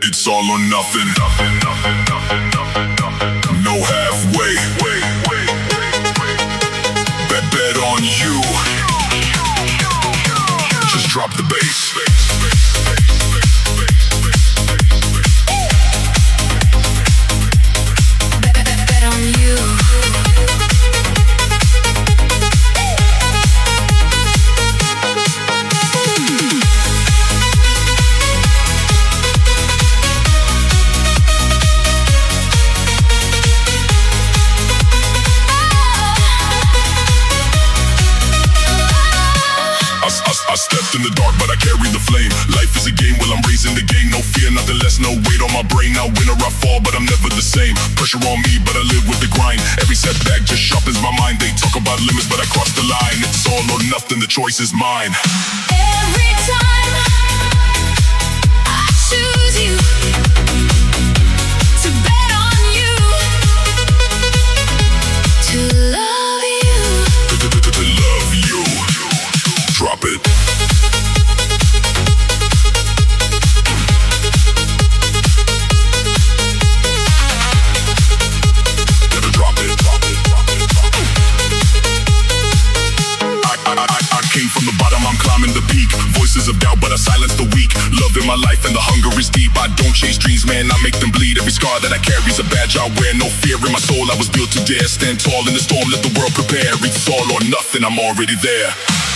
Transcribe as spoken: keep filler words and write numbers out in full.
It's all or nothing. No halfway. Bet bet on you. Just drop the bass. I stepped in the dark, but I carry the flame. Life is a game, well I'm raising the game. No fear, nothing less, no weight on my brain. I win or I fall, but I'm never the same. Pressure on me, but I live with the grind. Every setback just sharpens my mind. They talk about limits, but I cross the line. It's all or nothing, the choice is mine. Every time I choose you, to bet on you, to love you, to love you. Drop it. Gotta drop it, drop it, drop it, drop it. I, I, I, I came from the bottom, I'm climbing the peak. Voices of doubt, but I silence the weak. Love in my life and the hunger is deep. I don't chase dreams, man, I make them bleed. Every scar that I carry's a badge I wear. No fear in my soul, I was built to dare. Stand tall in the storm, let the world prepare. It's all or nothing, I'm already there.